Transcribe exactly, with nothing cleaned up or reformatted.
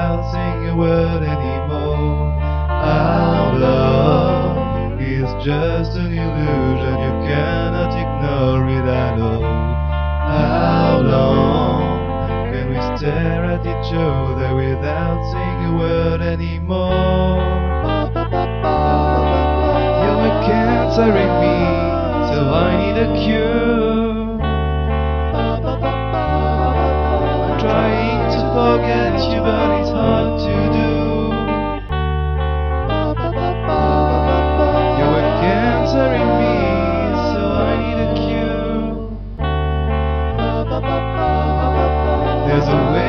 without saying a word anymore. Our love is just an illusion, you cannot ignore it at all. How long can we stare at each other without saying a word anymore? You're cancer in me, so I need a cure. I'm trying to forget you, but it's hard to do. You're a cancer in me, so I need a cure. There's a way